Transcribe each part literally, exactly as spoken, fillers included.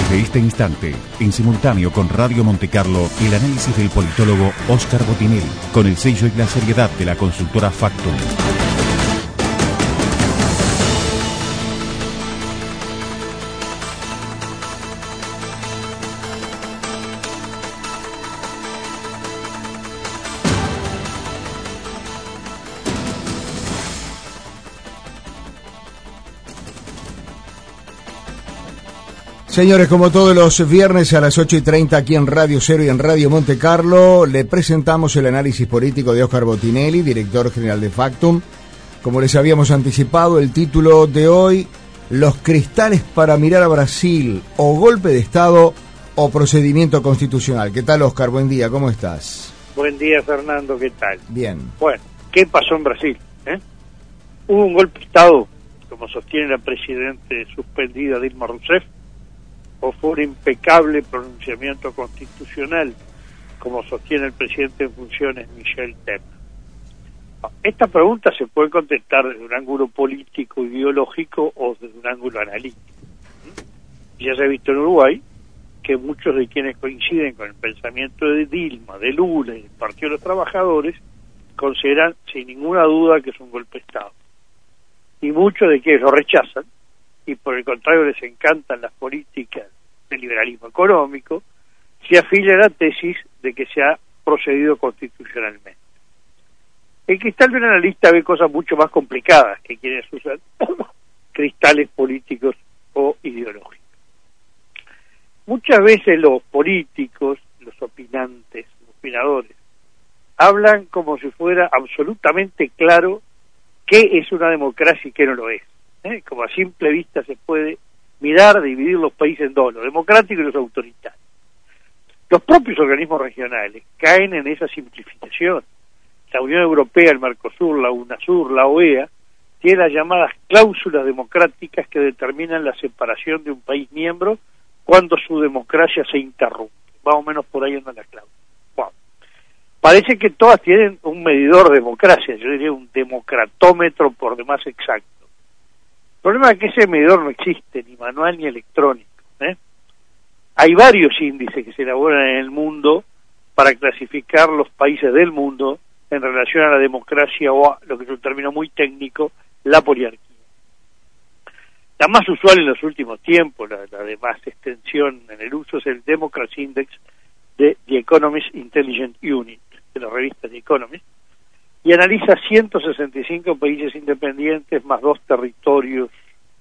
Desde este instante, en simultáneo con Radio Montecarlo, el análisis del politólogo Óscar Botinelli, con el sello y la seriedad de la consultora Factum. Señores, como todos los viernes a las ocho y treinta aquí en Radio Cero y en Radio Montecarlo, le presentamos el análisis político de Óscar Botinelli, director general de Factum. Como les habíamos anticipado, el título de hoy, Los cristales para mirar a Brasil, o golpe de Estado o procedimiento constitucional. ¿Qué tal, Óscar? Buen día, ¿cómo estás? Buen día, Fernando, ¿qué tal? Bien. Bueno, ¿qué pasó en Brasil? ¿Eh? ¿Hubo un golpe de Estado, como sostiene la presidente suspendida Dilma Rousseff, o fue un impecable pronunciamiento constitucional, como sostiene el presidente en funciones Michel Temer? Esta pregunta se puede contestar desde un ángulo político, ideológico o desde un ángulo analítico. Ya se ha visto en Uruguay que muchos de quienes coinciden con el pensamiento de Dilma, de Lula y del Partido de los Trabajadores consideran sin ninguna duda que es un golpe de Estado. Y muchos de quienes lo rechazan, y por el contrario les encantan las políticas del liberalismo económico, se afilian a la tesis de que se ha procedido constitucionalmente. El cristal de un analista ve cosas mucho más complicadas que quienes usan cristales políticos o ideológicos. Muchas veces los políticos, los opinantes, los opinadores, hablan como si fuera absolutamente claro qué es una democracia y qué no lo es. ¿Eh? Como a simple vista se puede mirar, dividir los países en dos, los democráticos y los autoritarios. Los propios organismos regionales caen en esa simplificación. La Unión Europea, el Mercosur, la UNASUR, la O E A, tienen las llamadas cláusulas democráticas que determinan la separación de un país miembro cuando su democracia se interrumpe. Más o menos por ahí anda la cláusula. Wow. Parece que todas tienen un medidor de democracia, yo diría un democratómetro por demás exacto. El problema es que ese medidor no existe, ni manual ni electrónico. ¿eh? Hay varios índices que se elaboran en el mundo para clasificar los países del mundo en relación a la democracia o a lo que es un término muy técnico, la poliarquía. La más usual en los últimos tiempos, la, la de más extensión en el uso, es el Democracy Index de The Economist Intelligence Unit, de la revista The Economist, y analiza ciento sesenta y cinco países independientes más dos territorios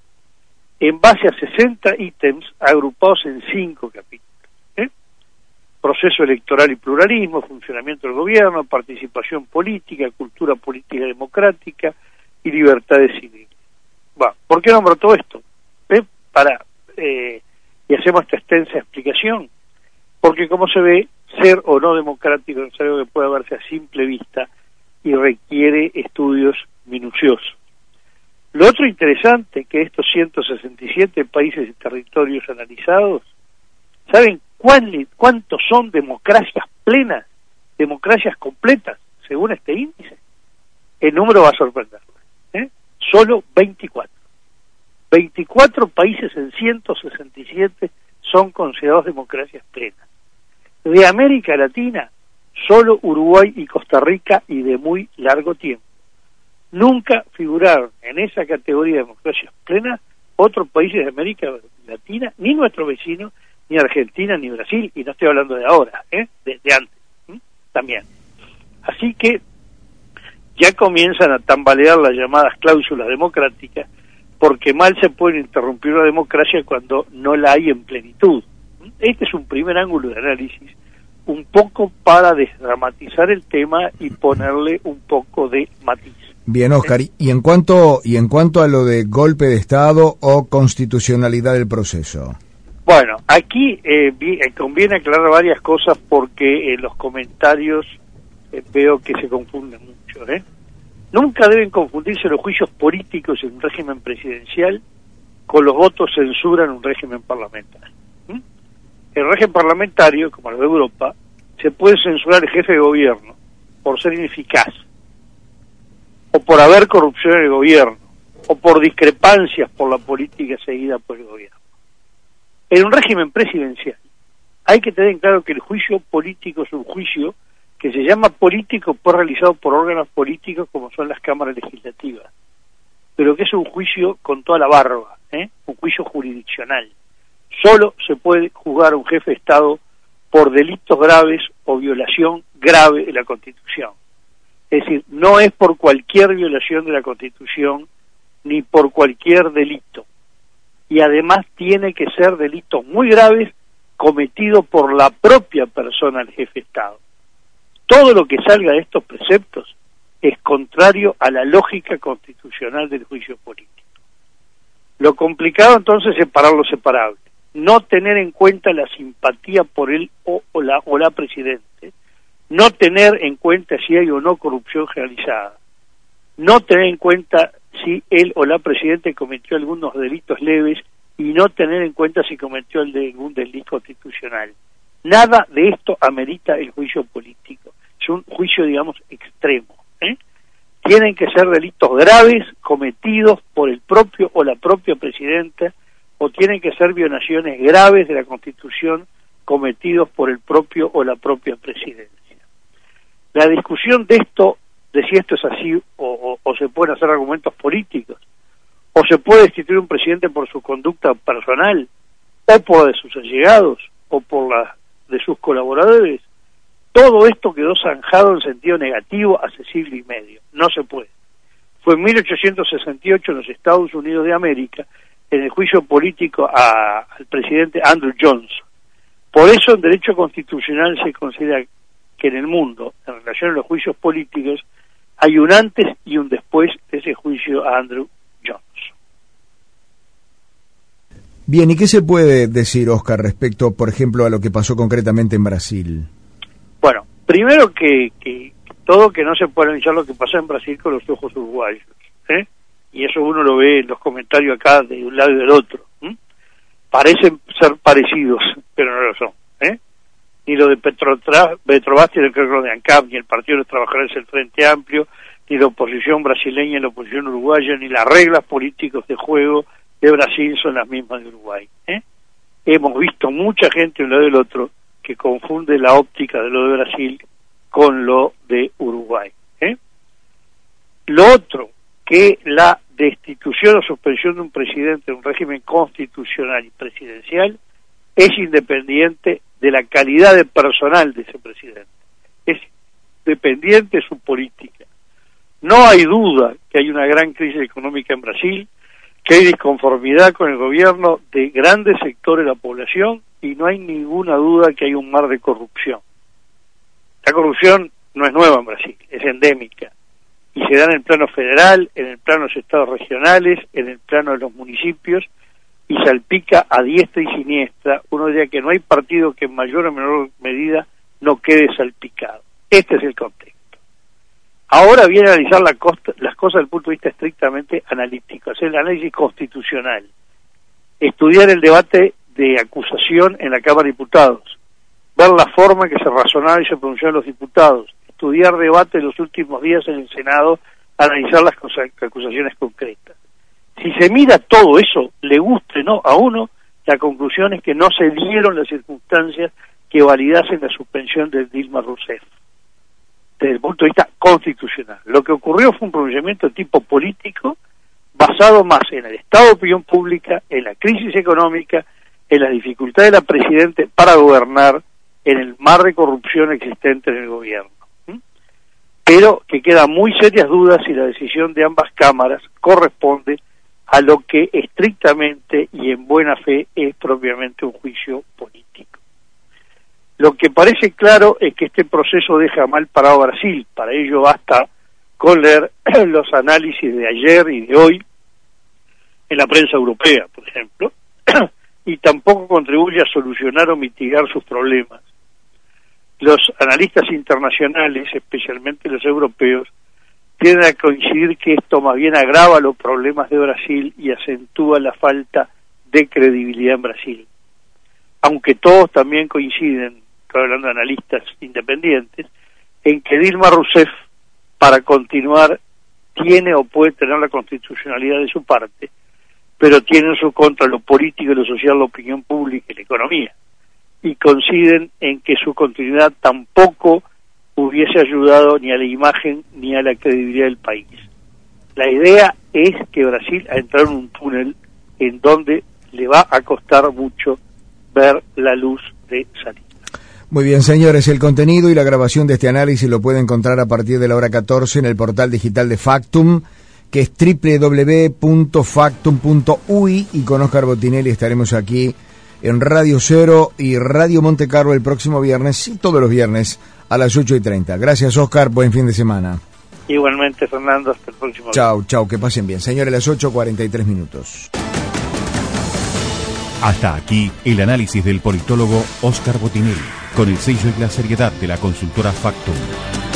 en base a sesenta ítems agrupados en cinco capítulos. ¿eh? Proceso electoral y pluralismo, funcionamiento del gobierno, participación política, cultura política democrática y libertades civiles. Bueno, ¿por qué nombro todo esto? ¿Eh? Para eh, y hacemos esta extensa explicación. Porque como se ve, ser o no democrático es algo que puede verse a simple vista y requiere estudios minuciosos. Lo otro interesante que estos ciento sesenta y siete países y territorios analizados, ¿saben cuál, cuántos son democracias plenas, democracias completas, según este índice? El número va a sorprenderlos. ¿eh? Solo veinticuatro. veinticuatro países en ciento sesenta y siete son considerados democracias plenas. De América Latina, solo Uruguay y Costa Rica, y de muy largo tiempo. Nunca figuraron en esa categoría de democracias plenas otros países de América Latina, ni nuestro vecino, ni Argentina, ni Brasil, y no estoy hablando de ahora, ¿eh? de, de antes, ¿eh? también. Así que ya comienzan a tambalear las llamadas cláusulas democráticas, porque mal se puede interrumpir la democracia cuando no la hay en plenitud. Este es un primer ángulo de análisis, un poco para desdramatizar el tema y ponerle un poco de matiz. Bien, Óscar, y en cuanto y en cuanto a lo de golpe de Estado o constitucionalidad del proceso. Bueno, aquí eh, vi, eh, conviene aclarar varias cosas porque en los comentarios eh, veo que se confunden mucho. ¿eh? Nunca deben confundirse los juicios políticos en un régimen presidencial con los votos censura en un régimen parlamentario. ¿Mm? El régimen parlamentario, como lo de Europa, se puede censurar el jefe de gobierno por ser ineficaz, o por haber corrupción en el gobierno, o por discrepancias por la política seguida por el gobierno. En un régimen presidencial hay que tener en claro que el juicio político es un juicio que se llama político por realizado por órganos políticos como son las cámaras legislativas, pero que es un juicio con toda la barba, ¿eh? un juicio jurisdiccional. Solo se puede juzgar a un jefe de Estado por delitos graves o violación grave de la Constitución. Es decir, no es por cualquier violación de la Constitución ni por cualquier delito. Y además tiene que ser delitos muy graves cometidos por la propia persona del jefe de Estado. Todo lo que salga de estos preceptos es contrario a la lógica constitucional del juicio político. Lo complicado entonces es separar lo separable. No tener en cuenta la simpatía por él o, o, la, o la presidente, no tener en cuenta si hay o no corrupción generalizada, no tener en cuenta si él o la presidente cometió algunos delitos leves y no tener en cuenta si cometió algún delito constitucional. Nada de esto amerita el juicio político. Es un juicio, digamos, extremo. ¿eh? Tienen que ser delitos graves cometidos por el propio o la propia presidenta, o tienen que ser violaciones graves de la Constitución cometidos por el propio o la propia presidencia. La discusión de esto, de si esto es así, o, o, o se pueden hacer argumentos políticos, o se puede destituir un presidente por su conducta personal, o por la de sus allegados, o por la de sus colaboradores, todo esto quedó zanjado en sentido negativo hace siglo y medio. No se puede. Fue en mil ochocientos sesenta y ocho en los Estados Unidos de América, en el juicio político a, al presidente Andrew Johnson. Por eso en derecho constitucional se considera que en el mundo, en relación a los juicios políticos, hay un antes y un después de ese juicio a Andrew Johnson. Bien, ¿y qué se puede decir, Oscar, respecto, por ejemplo, a lo que pasó concretamente en Brasil? Bueno, primero que, que todo que no se puede analizar lo que pasó en Brasil con los ojos uruguayos, ¿eh? Y eso uno lo ve en los comentarios acá de un lado y del otro. ¿eh? Parecen ser parecidos, pero no lo son. ¿eh? Ni lo de Petrobras, Petrobras, ni el creo de ANCAP, ni el Partido de los Trabajadores del Frente Amplio, ni la oposición brasileña, ni la oposición uruguaya, ni las reglas políticos de juego de Brasil son las mismas de Uruguay. ¿eh? Hemos visto mucha gente de un lado y del otro que confunde la óptica de lo de Brasil con lo de Uruguay. ¿eh? Lo otro, que la destitución o suspensión de un presidente de un régimen constitucional y presidencial es independiente de la calidad de personal de ese presidente. Es dependiente de su política. No hay duda que hay una gran crisis económica en Brasil, que hay disconformidad con el gobierno de grandes sectores de la población y no hay ninguna duda que hay un mar de corrupción. La corrupción no es nueva en Brasil, es endémica. Y se da en el plano federal, en el plano de los estados regionales, en el plano de los municipios, y salpica a diestra y siniestra. Uno diría que no hay partido que en mayor o menor medida no quede salpicado. Este es el contexto. Ahora viene a analizar la costa, las cosas desde el punto de vista estrictamente analítico, hacer el análisis constitucional, estudiar el debate de acusación en la Cámara de Diputados, ver la forma en que se razonaron y se pronunciaron los diputados, estudiar debate de los últimos días en el Senado, analizar las acusaciones concretas. Si se mira todo eso, le guste o no a uno, la conclusión es que no se dieron las circunstancias que validasen la suspensión de Dilma Rousseff, desde el punto de vista constitucional. Lo que ocurrió fue un pronunciamiento de tipo político, basado más en el estado de opinión pública, en la crisis económica, en las dificultades de la Presidente para gobernar, en el mar de corrupción existente en el gobierno. Pero que quedan muy serias dudas si la decisión de ambas cámaras corresponde a lo que estrictamente y en buena fe es propiamente un juicio político. Lo que parece claro es que este proceso deja mal parado a Brasil. Para ello basta con leer los análisis de ayer y de hoy en la prensa europea, por ejemplo, y tampoco contribuye a solucionar o mitigar sus problemas. Los analistas internacionales, especialmente los europeos, tienden a coincidir que esto más bien agrava los problemas de Brasil y acentúa la falta de credibilidad en Brasil. Aunque todos también coinciden, estoy hablando de analistas independientes, en que Dilma Rousseff, para continuar, tiene o puede tener la constitucionalidad de su parte, pero tienen en su contra lo político y lo social, la opinión pública y la economía, y coinciden en que su continuidad tampoco hubiese ayudado ni a la imagen ni a la credibilidad del país. La idea es que Brasil ha entrado en un túnel en donde le va a costar mucho ver la luz de salida. Muy bien, señores, el contenido y la grabación de este análisis lo puede encontrar a partir de la hora catorce en el portal digital de Factum, que es doble u doble u doble u punto factum punto u i, y con Oscar Botinelli estaremos aquí en Radio Cero y Radio Monte Carlo el próximo viernes, y todos los viernes a las ocho y treinta. Gracias, Oscar, buen fin de semana. Igualmente, Fernando, hasta el próximo Chau, viernes. chau, que pasen bien. Señores, las ocho cuarenta y tres minutos. Hasta aquí el análisis del politólogo Oscar Botinelli, con el sello y la seriedad de la consultora Factum.